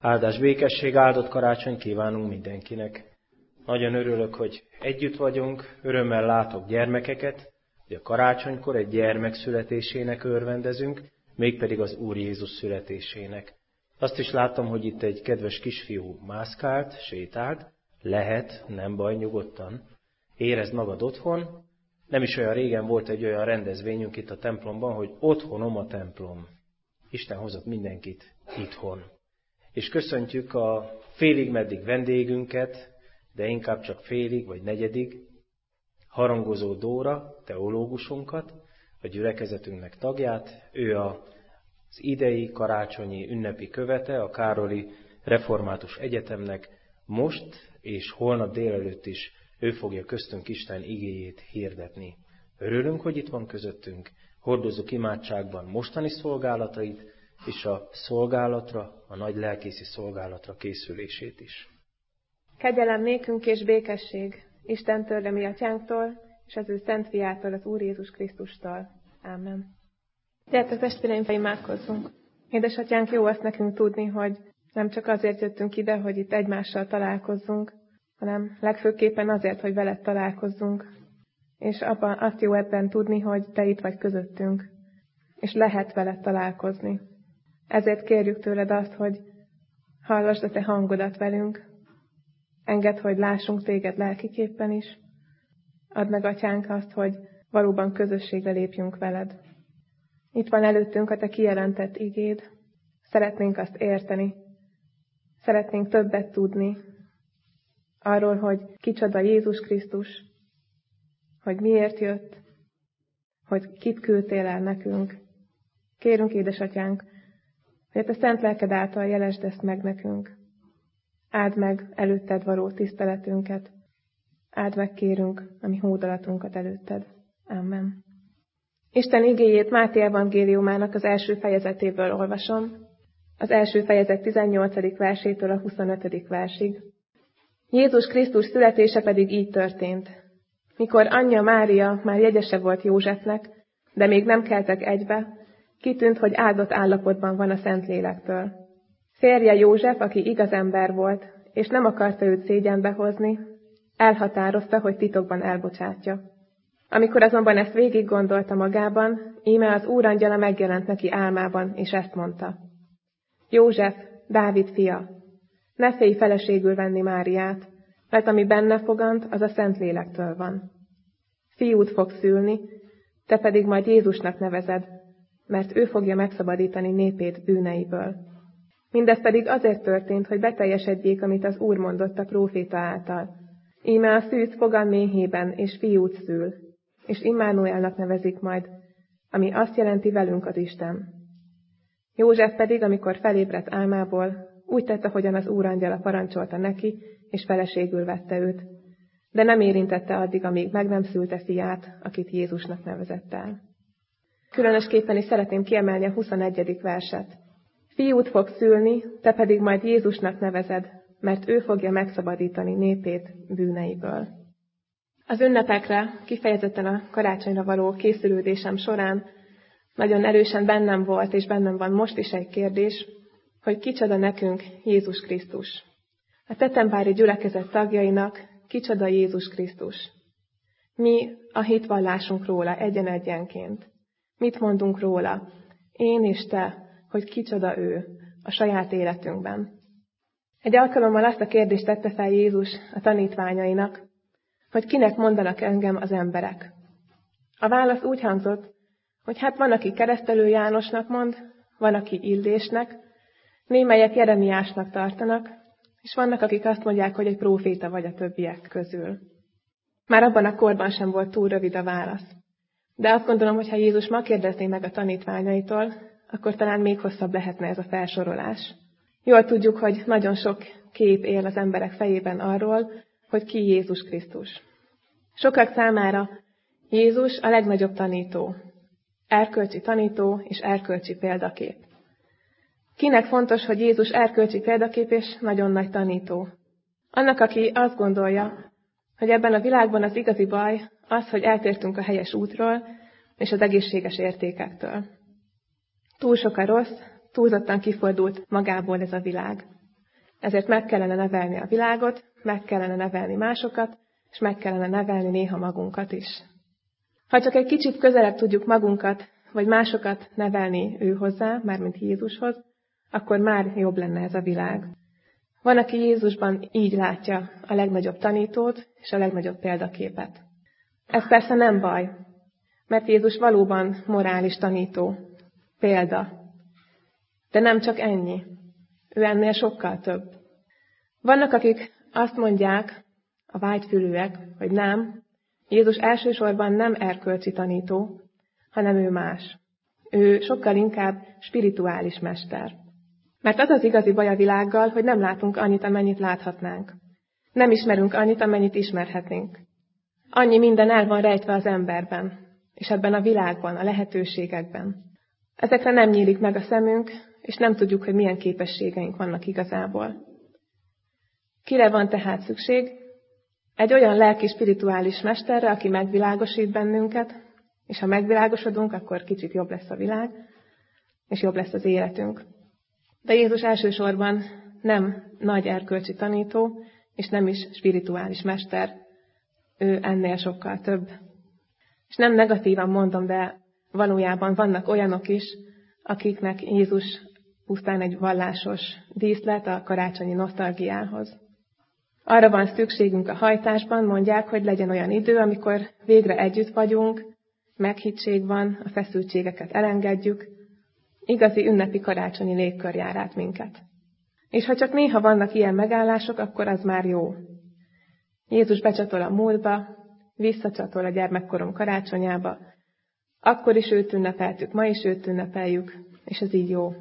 Áldás, békesség, áldott karácsony kívánunk mindenkinek. Nagyon örülök, hogy együtt vagyunk, örömmel látok gyermekeket, hogy a karácsonykor egy gyermek születésének örvendezünk, mégpedig az Úr Jézus születésének. Azt is láttam, hogy itt egy kedves kisfiú mászkált, sétált, lehet, nem baj, nyugodtan. Érezd magad otthon. Nem is olyan régen volt egy olyan rendezvényünk itt a templomban, hogy otthonom a templom. Isten hozott mindenkit itthon. És köszöntjük a félig-meddig vendégünket, de inkább csak félig vagy negyedik, Harangozó Dóra, teológusunkat, a gyülekezetünknek tagját. Ő az idei karácsonyi ünnepi követe a Károli Református Egyetemnek. Most és holnap délelőtt is ő fogja köztünk Isten igéjét hirdetni. Örülünk, hogy itt van közöttünk, hordozzuk imádságban mostani szolgálatait, és a szolgálatra, a nagy lelkészi szolgálatra készülését is. Kegyelem nékünk és békesség Istentől, a mi atyánktól, és az ő szent fiától, az Úr Jézus Krisztustól. Ámen. Gyertek testvéreim, imádkozzunk. Édesatyánk, jó azt nekünk tudni, hogy nem csak azért jöttünk ide, hogy itt egymással találkozzunk, hanem legfőképpen azért, hogy veled találkozzunk. És azt jó ebben tudni, hogy te itt vagy közöttünk, és lehet veled találkozni. Ezért kérjük tőled azt, hogy hallgassd a te hangodat velünk, engedd, hogy lássunk téged lelkiképpen is, add meg, atyánk, azt, hogy valóban közösségre lépjünk veled. Itt van előttünk a te kijelentett igéd, szeretnénk azt érteni, szeretnénk többet tudni arról, hogy kicsoda Jézus Krisztus, hogy miért jött, hogy kit küldtél el nekünk. Kérünk, édesatyánk, hogy a te szent lelked által jelesd ezt meg nekünk. Áld meg előtted való tiszteletünket. Áld meg, kérünk, a mi hódolatunkat előtted. Amen. Isten igéjét Máté evangéliumának az első fejezetéből olvasom. Az első fejezet 18. versétől a 25. versig. Jézus Krisztus születése pedig így történt. Mikor anyja Mária már jegyese volt Józsefnek, de még nem keltek egybe, kitűnt, hogy áldott állapotban van a Szentlélektől. Férje József, aki igaz ember volt, és nem akarta őt szégyenbe hozni, elhatározta, hogy titokban elbocsátja. Amikor azonban ezt végig gondolta magában, íme az Úr angyala megjelent neki álmában, és ezt mondta. József, Dávid fia, ne félj feleségül venni Máriát, mert ami benne fogant, az a Szentlélektől van. Fiút fog szülni, te pedig majd Jézusnak nevezed, mert ő fogja megszabadítani népét bűneiből. Mindez pedig azért történt, hogy beteljesedjék, amit az Úr mondott a próféta által. Íme a szűz fog a méhében, és fiút szül, és Immanuelnak nevezik majd, ami azt jelenti velünk az Isten. József pedig, amikor felébredt álmából, úgy tett, ahogyan az Úr angyala parancsolta neki, és feleségül vette őt, de nem érintette addig, amíg meg nem szülte fiát, akit Jézusnak nevezett el. Különösképpen is szeretném kiemelni a 21. verset. Fiút fog szülni, te pedig majd Jézusnak nevezed, mert ő fogja megszabadítani népét bűneiből. Az ünnepekre, kifejezetten a karácsonyra való készülődésem során nagyon erősen bennem volt, és bennem van most is egy kérdés, hogy kicsoda nekünk Jézus Krisztus. A Tetempári gyülekezet tagjainak kicsoda Jézus Krisztus. Mi a hitvallásunk róla egyen-egyenként. Mit mondunk róla? Én és te, hogy kicsoda ő a saját életünkben. Egy alkalommal azt a kérdést tette fel Jézus a tanítványainak, hogy kinek mondanak engem az emberek. A válasz úgy hangzott, hogy hát van, aki Keresztelő Jánosnak mond, van, aki Illésnek, némelyek Jeremiásnak tartanak, és vannak, akik azt mondják, hogy egy próféta vagy a többiek közül. Már abban a korban sem volt túl rövid a válasz. De azt gondolom, hogy ha Jézus ma kérdezné meg a tanítványaitól, akkor talán még hosszabb lehetne ez a felsorolás. Jól tudjuk, hogy nagyon sok kép él az emberek fejében arról, hogy ki Jézus Krisztus. Sokak számára Jézus a legnagyobb tanító, erkölcsi tanító és erkölcsi példakép. Kinek fontos, hogy Jézus erkölcsi példakép és nagyon nagy tanító? Annak, aki azt gondolja, hogy ebben a világban az igazi baj az, hogy eltértünk a helyes útról és az egészséges értékektől. Túl sok a rossz, túlzottan kifordult magából ez a világ. Ezért meg kellene nevelni a világot, meg kellene nevelni másokat, és meg kellene nevelni néha magunkat is. Ha csak egy kicsit közelebb tudjuk magunkat, vagy másokat nevelni ő hozzá, mármint Jézushoz, akkor már jobb lenne ez a világ. Van, aki Jézusban így látja a legnagyobb tanítót és a legnagyobb példaképet. Ez persze nem baj, mert Jézus valóban morális tanító, példa. De nem csak ennyi. Ő ennél sokkal több. Vannak, akik azt mondják, a vágyfülűek, hogy nem, Jézus elsősorban nem erkölcsi tanító, hanem ő más. Ő sokkal inkább spirituális mester. Mert az az igazi baj a világgal, hogy nem látunk annyit, amennyit láthatnánk. Nem ismerünk annyit, amennyit ismerhetnénk. Annyi minden el van rejtve az emberben, és ebben a világban, a lehetőségekben. Ezekre nem nyílik meg a szemünk, és nem tudjuk, hogy milyen képességeink vannak igazából. Kire van tehát szükség? Egy olyan lelki spirituális mesterre, aki megvilágosít bennünket, és ha megvilágosodunk, akkor kicsit jobb lesz a világ, és jobb lesz az életünk. De Jézus elsősorban nem nagy erkölcsi tanító, és nem is spirituális mester. Ő ennél sokkal több. És nem negatívan mondom, de valójában vannak olyanok is, akiknek Jézus pusztán egy vallásos díszlet a karácsonyi nosztalgiához. Arra van szükségünk a hajtásban, mondják, hogy legyen olyan idő, amikor végre együtt vagyunk, meghittség van, a feszültségeket elengedjük, igazi ünnepi karácsonyi légkör jár át minket. És ha csak néha vannak ilyen megállások, akkor az már jó. Jézus becsatol a múltba, visszacsatol a gyermekkorom karácsonyába, akkor is őt ünnepeltük, ma is őt ünnepeljük, és ez így jó.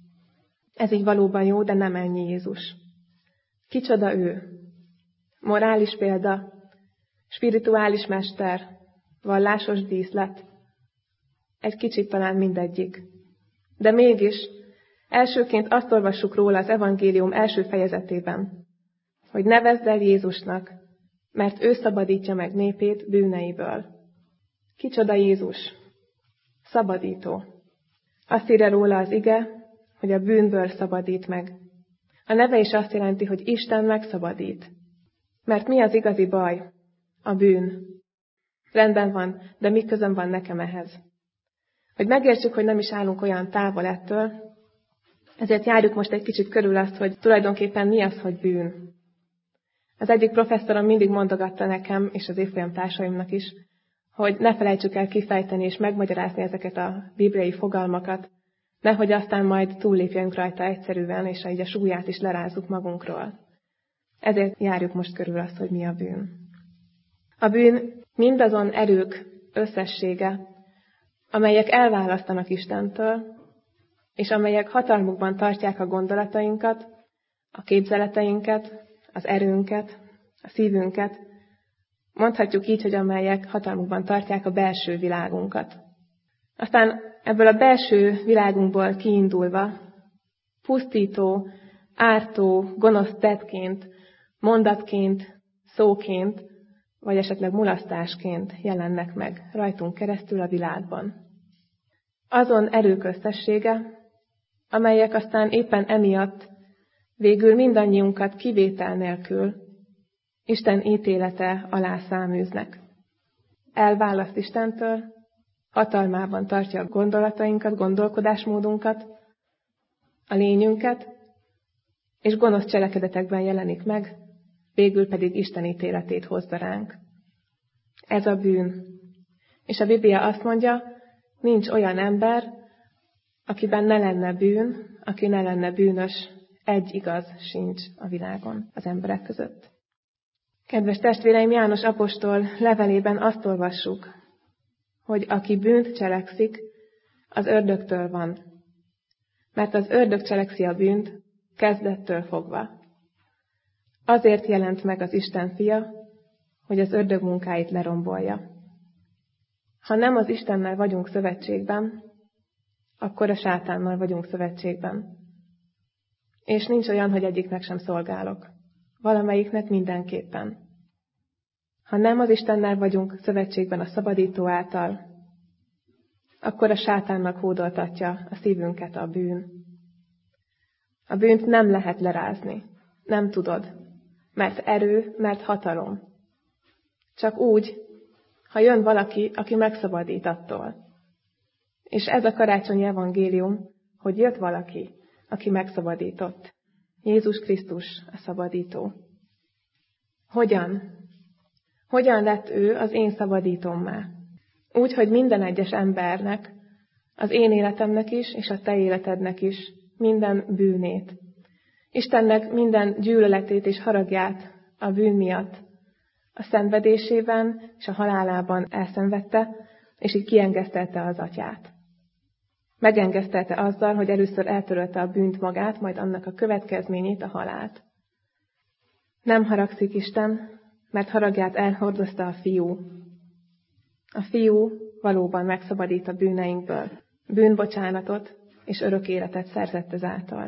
Ez így valóban jó, de nem ennyi Jézus. Kicsoda ő? Morális példa, spirituális mester, vallásos díszlet. Egy kicsit talán mindegyik. De mégis elsőként azt olvassuk róla az evangélium első fejezetében, hogy nevezd el Jézusnak, mert ő szabadítja meg népét bűneiből. Kicsoda Jézus? Szabadító. Azt írja róla az ige, hogy a bűnből szabadít meg. A neve is azt jelenti, hogy Isten megszabadít. Mert mi az igazi baj? A bűn. Rendben van, de mi közöm van nekem ehhez? Hogy megértsük, hogy nem is állunk olyan távol ettől, ezért járjuk most egy kicsit körül azt, hogy tulajdonképpen mi az, hogy bűn. Az egyik professzorom mindig mondogatta nekem, és az évfolyam társaimnak is, hogy ne felejtsük el kifejteni és megmagyarázni ezeket a bibliai fogalmakat, nehogy aztán majd túllépjünk rajta egyszerűen, és így a súlyát is lerázzuk magunkról. Ezért járjuk most körül azt, hogy mi a bűn. A bűn mindazon erők összessége, amelyek elválasztanak Istentől, és amelyek hatalmukban tartják a gondolatainkat, a képzeleteinket, az erőnket, a szívünket, mondhatjuk így, hogy amelyek hatalmukban tartják a belső világunkat. Aztán ebből a belső világunkból kiindulva pusztító, ártó, gonosz tettként, mondatként, szóként, vagy esetleg mulasztásként jelennek meg rajtunk keresztül a világban. Azon erők összessége, amelyek aztán éppen emiatt végül mindannyiunkat kivétel nélkül Isten ítélete alá száműznek. Elválaszt Istentől, hatalmában tartja a gondolatainkat, gondolkodásmódunkat, a lényünket, és gonosz cselekedetekben jelenik meg, végül pedig Isten ítéletét hozza ránk. Ez a bűn. És a Biblia azt mondja, nincs olyan ember, akiben ne lenne bűn, aki ne lenne bűnös, egy igaz sincs a világon, az emberek között. Kedves testvéreim, János apostol levelében azt olvassuk, hogy aki bűnt cselekszik, az ördögtől van. Mert az ördög cselekszi a bűnt kezdettől fogva. Azért jelent meg az Isten fia, hogy az ördög munkáit lerombolja. Ha nem az Istennel vagyunk szövetségben, akkor a sátánnal vagyunk szövetségben. És nincs olyan, hogy egyiknek sem szolgálok. Valamelyiknek mindenképpen. Ha nem az Istennel vagyunk szövetségben a szabadító által, akkor a sátánnak hódoltatja a szívünket a bűn. A bűnt nem lehet lerázni. Nem tudod, mert erő, mert hatalom. Csak úgy, ha jön valaki, aki megszabadít attól. És ez a karácsonyi evangélium, hogy jött valaki, aki megszabadított. Jézus Krisztus a szabadító. Hogyan? Hogyan lett ő az én szabadítómmá? Úgy, hogy minden egyes embernek, az én életemnek is, és a te életednek is minden bűnét. Istennek minden gyűlöletét és haragját a bűn miatt a szenvedésében és a halálában elszenvedte, és így kiengesztelte az atyát. Megengesztelte azzal, hogy először eltörölte a bűnt magát, majd annak a következményét, a halált. Nem haragszik Isten, mert haragját elhordozta a fiú. A fiú valóban megszabadít a bűneinkből, bűnbocsánatot és örök életet szerzett ezáltal.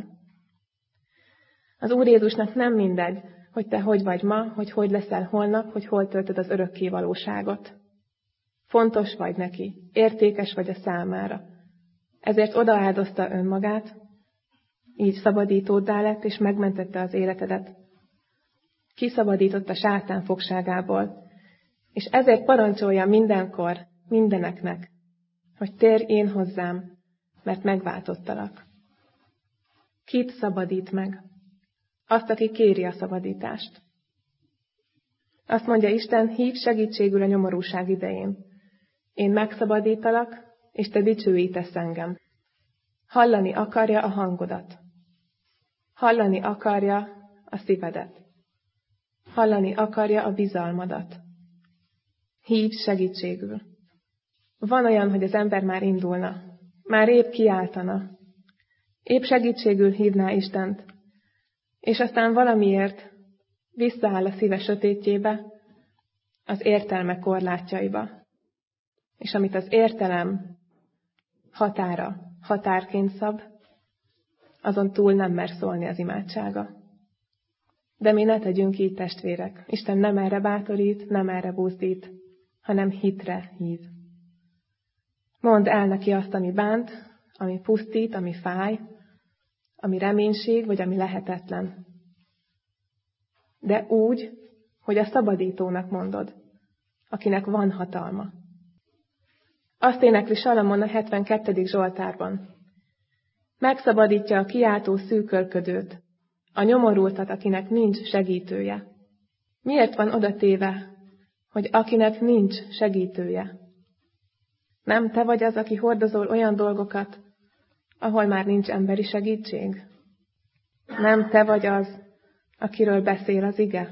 Az Úr Jézusnak nem mindegy, hogy te hogy vagy ma, hogy leszel holnap, hogy hol töltöd az örökké valóságot. Fontos vagy neki, értékes vagy a számára. Ezért odaáldozta önmagát, így szabadítóddá lett, és megmentette az életedet. Kiszabadított a sátán fogságából, és ezért parancsolja mindenkor, mindeneknek, hogy térj én hozzám, mert megváltottalak. Kit szabadít meg? Azt, aki kéri a szabadítást. Azt mondja Isten, hívd segítségül a nyomorúság idején. Én megszabadítalak, és te dicsőítesz engem. Hallani akarja a hangodat. Hallani akarja a szívedet. Hallani akarja a bizalmadat. Hívd segítségül. Van olyan, hogy az ember már indulna, már épp kiáltana, épp segítségül hívná Istent, és aztán valamiért visszaáll a szíve sötétjébe, az értelme korlátjaiba. És amit az értelem határként szab, azon túl nem mer szólni az imádsága. De mi ne tegyünk így, testvérek. Isten nem erre bátorít, nem erre buzdít, hanem hitre hív. Mondd el neki azt, ami bánt, ami pusztít, ami fáj, ami reménység, vagy ami lehetetlen. De úgy, hogy a szabadítónak mondod, akinek van hatalma. Azt énekli Salamon a 72. Zsoltárban. Megszabadítja a kiáltó szűkölködőt, a nyomorultat, akinek nincs segítője. Miért van oda téve, hogy akinek nincs segítője? Nem te vagy az, aki hordozol olyan dolgokat, ahol már nincs emberi segítség? Nem te vagy az, akiről beszél az ige?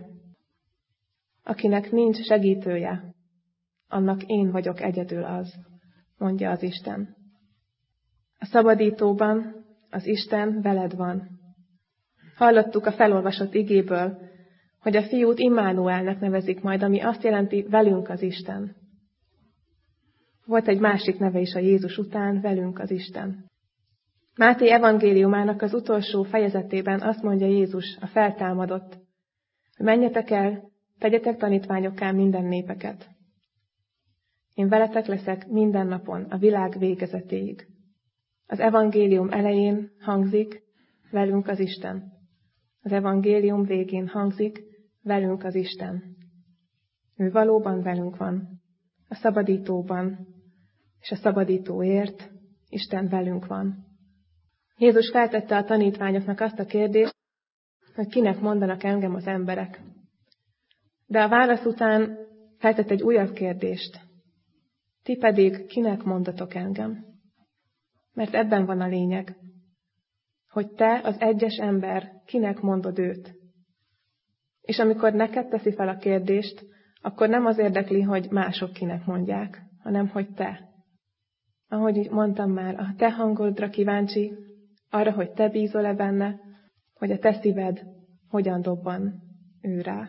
Akinek nincs segítője, annak én vagyok egyedül az, mondja az Isten. A szabadítóban az Isten veled van. Hallottuk a felolvasott igéből, hogy a fiút Immánuelnek nevezik majd, ami azt jelenti, velünk az Isten. Volt egy másik neve is a Jézus után, velünk az Isten. Máté evangéliumának az utolsó fejezetében azt mondja Jézus, a feltámadott, hogy menjetek el, tegyetek tanítványokká minden népeket. Én veletek leszek minden napon, a világ végezetéig. Az evangélium elején hangzik, velünk az Isten. Az evangélium végén hangzik, velünk az Isten. Ő valóban velünk van, a szabadítóban, és a szabadítóért Isten velünk van. Jézus feltette a tanítványoknak azt a kérdést, hogy kinek mondanak engem az emberek. De a válasz után feltett egy újabb kérdést. Ti pedig kinek mondatok engem? Mert ebben van a lényeg, hogy te, az egyes ember, kinek mondod őt. És amikor neked teszi fel a kérdést, akkor nem az érdekli, hogy mások kinek mondják, hanem hogy te. Ahogy mondtam már, a te hangodra kíváncsi, arra, hogy te bízol-e benne, hogy a te szíved hogyan dobban ő rá.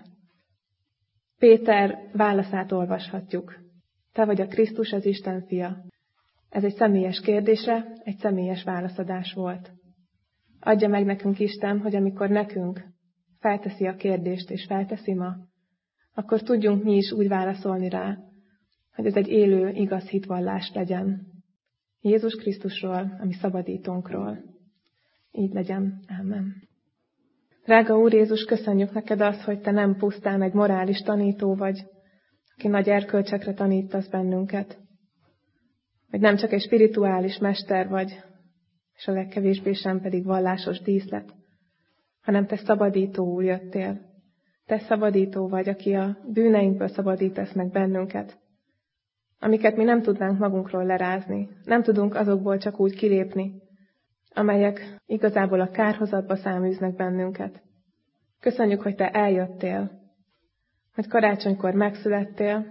Péter válaszát olvashatjuk. Te vagy a Krisztus, az Isten fia. Ez egy személyes kérdésre, egy személyes válaszadás volt. Adja meg nekünk Isten, hogy amikor nekünk felteszi a kérdést, és felteszi ma, akkor tudjunk mi is úgy válaszolni rá, hogy ez egy élő, igaz hitvallás legyen. Jézus Krisztusról, a mi szabadítónkról. Így legyen. Amen. Drága Úr Jézus, köszönjük neked azt, hogy te nem pusztán egy morális tanító vagy, aki nagy erkölcsekre tanítasz bennünket. Hogy nem csak egy spirituális mester vagy, és a legkevésbé sem pedig vallásos díszlet, hanem te szabadító jöttél. Te szabadító vagy, aki a bűneinkből szabadítasz meg bennünket, amiket mi nem tudnánk magunkról lerázni. Nem tudunk azokból csak úgy kilépni, amelyek igazából a kárhozatba száműznek bennünket. Köszönjük, hogy te eljöttél, hogy karácsonykor megszülettél,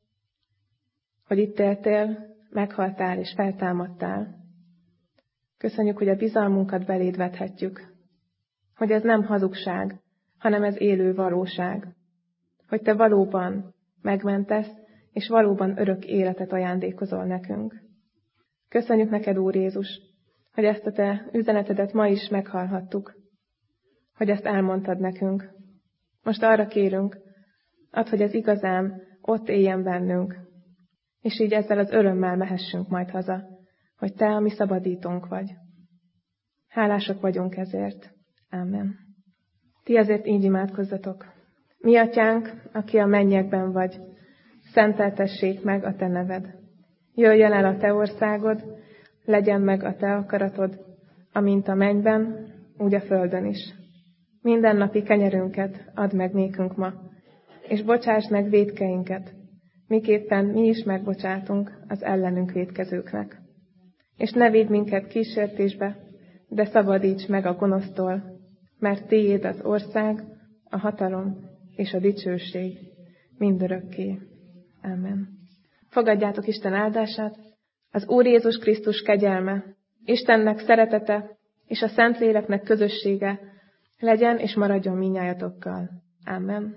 hogy itt éltél, meghaltál és feltámadtál. Köszönjük, hogy a bizalmunkat beléd vethetjük, hogy ez nem hazugság, hanem ez élő valóság, hogy te valóban megmentesz, és valóban örök életet ajándékozol nekünk. Köszönjük neked, Úr Jézus, hogy ezt a te üzenetedet ma is meghallhattuk, hogy ezt elmondtad nekünk. Most arra kérünk, add, hogy ez igazán ott éljen bennünk, és így ezzel az örömmel mehessünk majd haza, hogy te a mi szabadítónk vagy. Hálások vagyunk ezért. Amen. Ti azért így imádkozzatok. Mi atyánk, aki a mennyekben vagy, szenteltessék meg a te neved. Jöjjön el a te országod, legyen meg a te akaratod, amint a mennyben, úgy a földön is. Mindennapi kenyerünket add meg nékünk ma, és bocsáss meg vétkeinket, miképpen mi is megbocsátunk az ellenünk vétkezőknek. És ne védj minket kísértésbe, de szabadíts meg a gonosztól, mert tiéd az ország, a hatalom és a dicsőség mindörökké. Amen. Fogadjátok Isten áldását, az Úr Jézus Krisztus kegyelme, Istennek szeretete és a Szentléleknek közössége legyen és maradjon mindnyájatokkal. Amen.